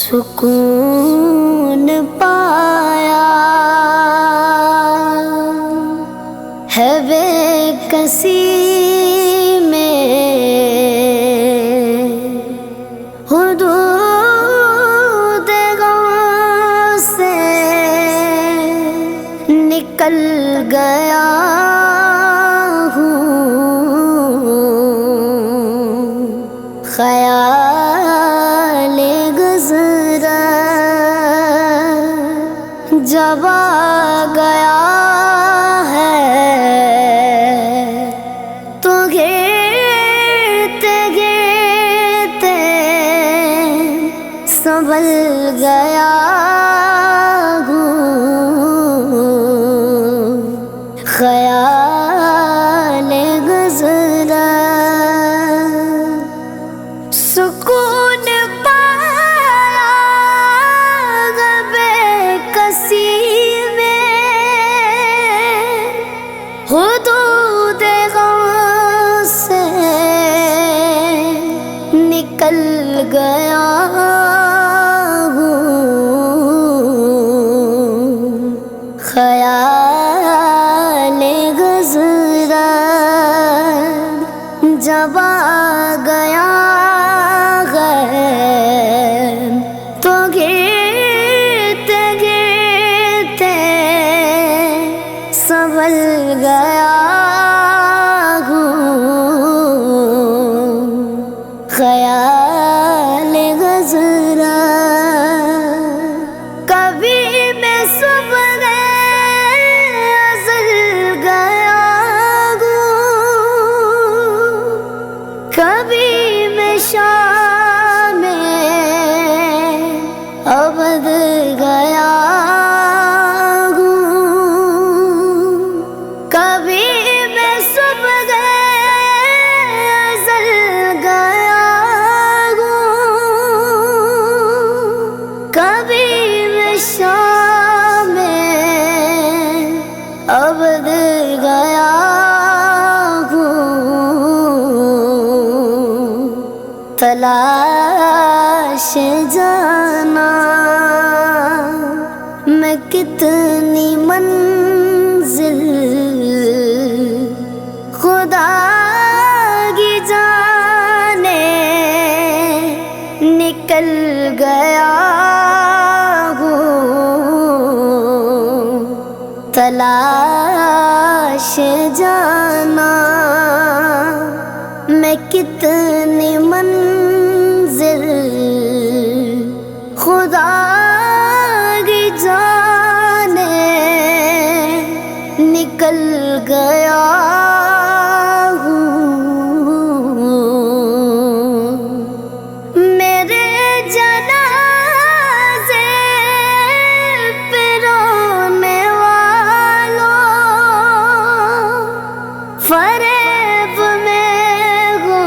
سکون پایا ہے بے کسی میں، حدود غم سے نکل گیا ہوں، خیال گزرا جب آ گیا ہے تو گرتے گرتے سنبھل گیا ہوں، خیال گزرا سکون پایا بے کسی میں، حدود غم سے نکل گیا ہوں، خیال گزرا جب آ گیا تو گرتے گرتے سنبھل گیا ہوں، خیال گزرا کبھی میں صبح ازل گیا ہوں، کبھی میں شام ابد گیا ہوں، کبھی میں صبح ازل گیا ہوں، کبھی میں شام ابد گیا ہوں، تلاش جانا میں کتنی منزل، خدا کی جانے نکل گیا ہوں، تلاش جانا میں کتنی منزل، خدا کی جانے نکل گیا ہوں، میرے جنازے پہ رونے والوں، فریب میں ہو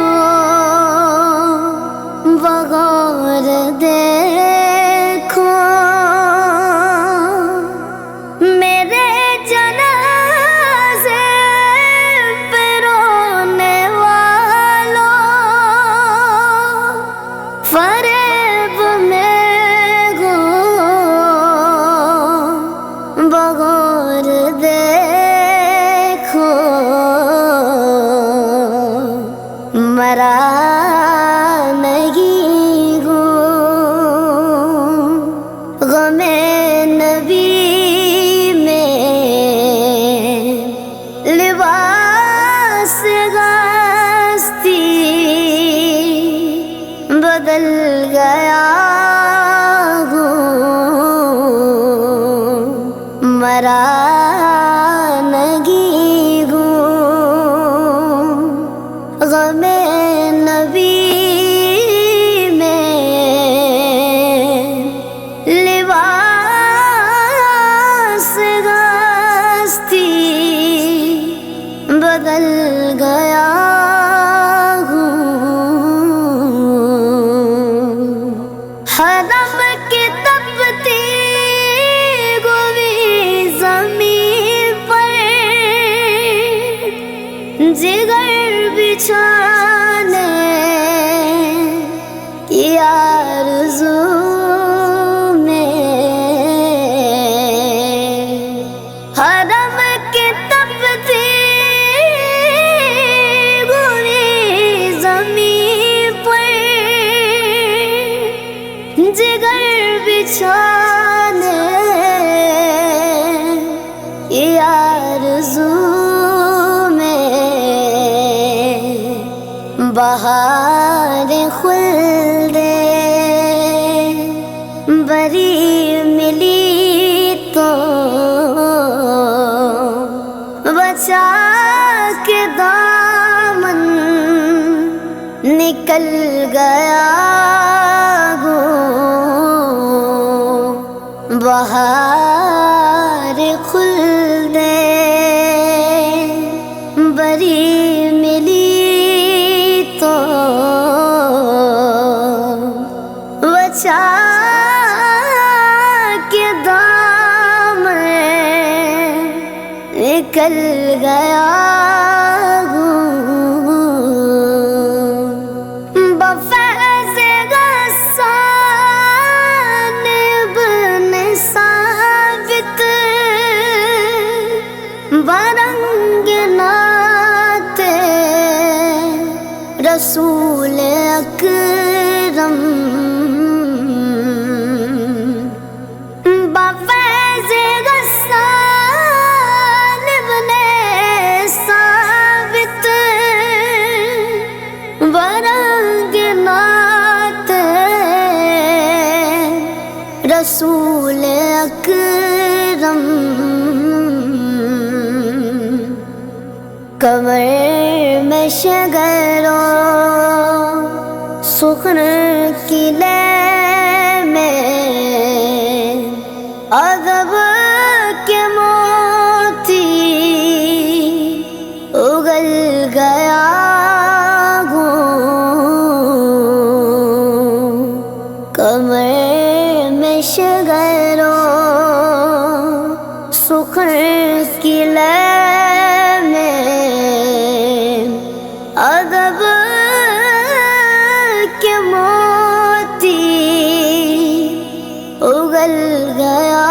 بغور دیکھو، میرے جنازے پہ رونے والوں، فریب میں ہو بغور دیکھو، مرا نہیں ہوں غم نبی میں، لباس ہستی بدل گیا ہوں، مرا نہیں ہوں غم نبی میں، لباس ہستی بدل گیا ہوں، حرم کی تپتی ہوئی زمین जिगर बिछाने ये आरज़ू में बहार खुल्दे बरी मिली तो बचा के दामन निकल गया गो बहार खुल्दे बरी मिली तो बचा के दामन निकल गया बरंग नाते रसूल अकरम बफैज़ गस्सान इब्ने साबित बरंग नाते रसूल अकरम कमर में शगरो सुखन की लय में अदब के मोती उगल गया गो कमर में शगरो सुखन की लय अदब के मोती उगल गया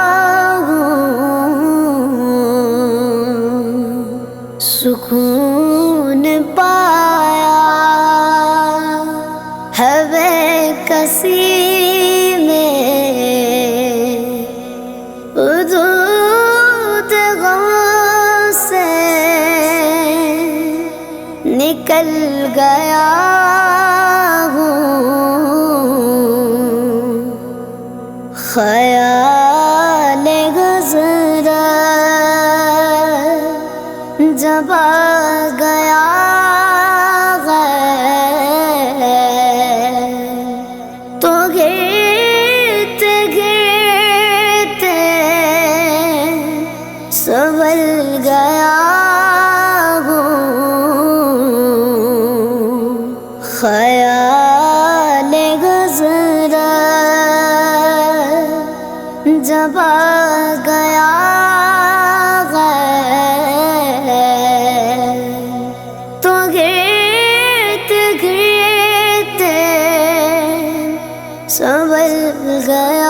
सुकून पाया है बेकसी में उदूद गम से निकल गया हूँ ख़याल गुज़रा जब आ गया तो गिरते गिरते संभल गया ख़याल गुज़रा जब आ गया तो गिरते गिरते संभल गया